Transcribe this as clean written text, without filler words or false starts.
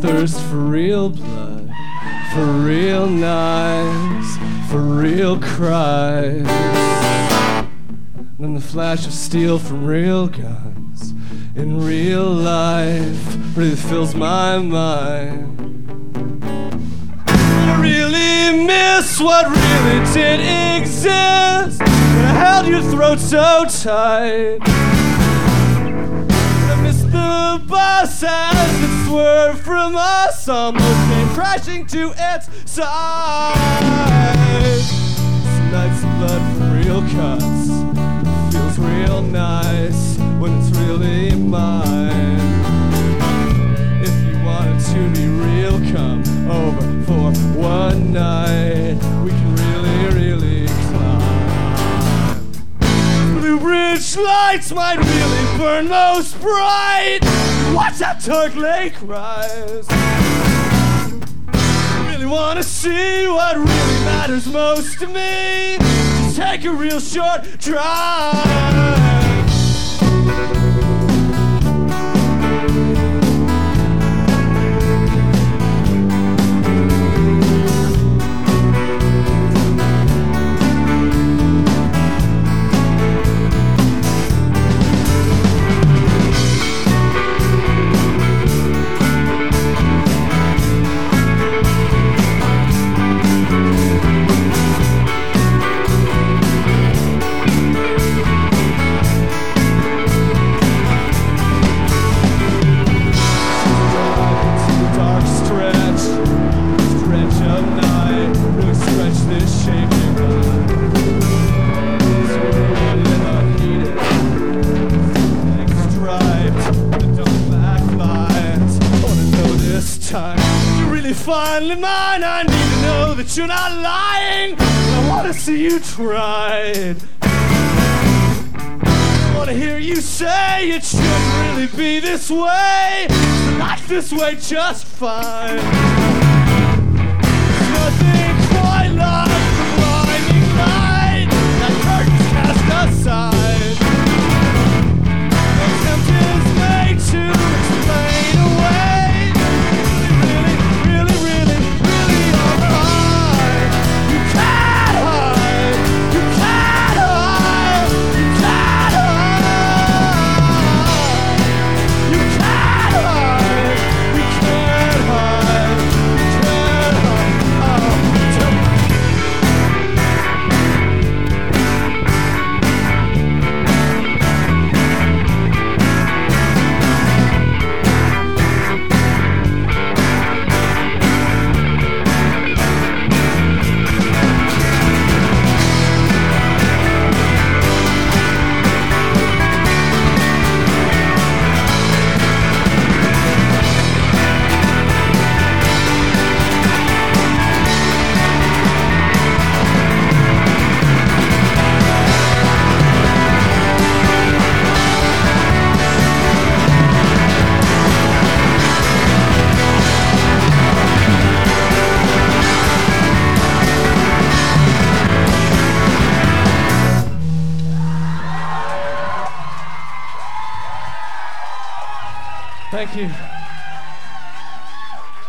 thirst for real blood, for real knives, for real cries. Then the flash of steel from real guns in real life really fills my mind. I really miss what really did exist when I held your throat so tight. I miss the bus as it swerved from us, almost came crashing to its side. Nights of blood from real cuts feels real nice when it's really mine. If you wanted to be real, come over for one night. We can really climb. Blue bridge lights might really burn most bright. Watch that dark lake rise. Really wanna see what really matters most to me. Just take a real short drive. Finally mine, I need to know that you're not lying. I wanna see you tried. I wanna hear you say it shouldn't really be this way. But like this way just fine. There's nothing quite like the blinding light that curtains cast aside. No attempt is made to explain away. Thank you.